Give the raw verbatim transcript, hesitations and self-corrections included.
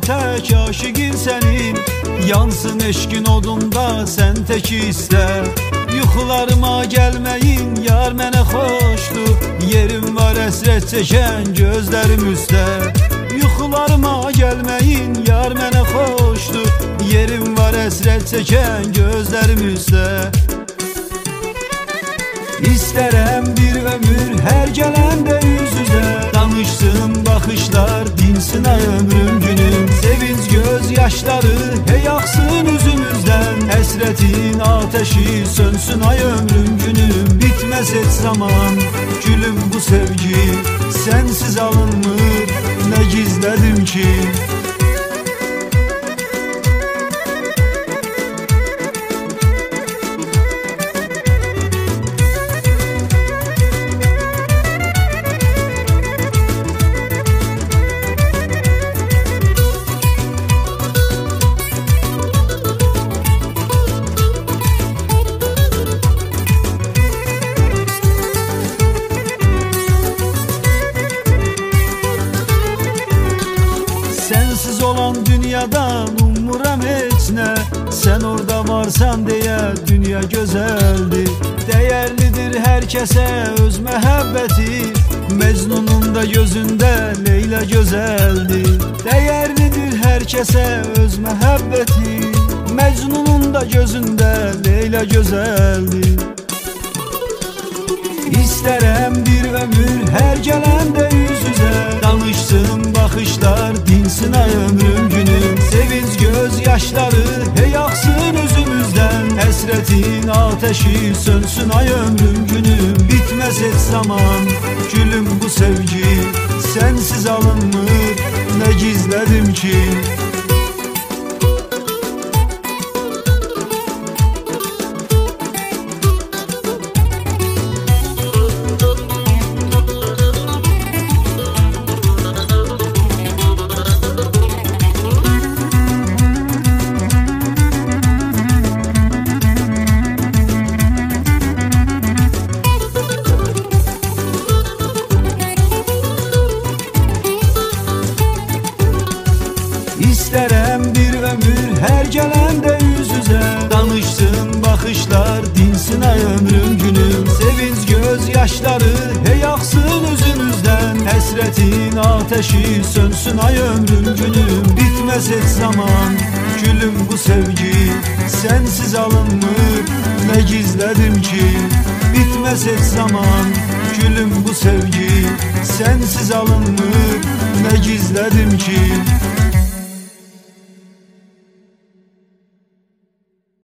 tek aşıqin sənin. Yansın eşkin odunda sen tek iste. Yuxularıma gəlməyin yar mənə xoşdur. Yerim var əsrət çəkən gözlərim üstə. Yuxularıma gəlməyin yar mənə xoşdur. Yerim var əsrət çəkən gözlərim üstə. İstərəm bir ömür hər gələndə üz-üzə. Danışsın baxışlar, dinsin ay ömrüm günüm. Sevinç göz yaşları hey axsın üzümüzdən. Həsrətin ateşi sönsün ay ömrüm günüm. Bitməz heç zaman gülüm bu sevgi. Sensiz alınmır nə gizlədim ki. Sensiz olan dünyadan ummuram heç nə. Sen orada varsan deyə dünya gözəldir. Dəyərlidir hər kəsə öz məhəbbəti. Mecnunun da gözündə Leyla gözəldir. Dəyərlidir hər kəsə öz məhəbbəti. Mecnunun da gözündə Leyla gözəldir. İstərəm bir ömür hər gələndə üz-üzə. Danışsın baxışlar, dinsin ay ömrüm günüm. Sevinç göz yaşları hey axsın üzümüzdən. Həsrətin ateşi sönsün ay ömrüm günüm. Bitməz heç zaman gülüm bu sevgi. Sensiz alınmır nə gizlədim ki. İstərəm bir ömür hər gələndə üz-üzə. Danışsın baxışlar, dinsin ay ömrüm günüm. Sevinç göz yaşları hey axsın üzümüzdən. Həsrətin ateşi sönsün ay ömrüm günüm. Bitməz heç zaman gülüm bu sevgi. Sensiz alınmır nə gizlədim ki. Bitməz heç zaman gülüm bu sevgi. Sensiz alınmır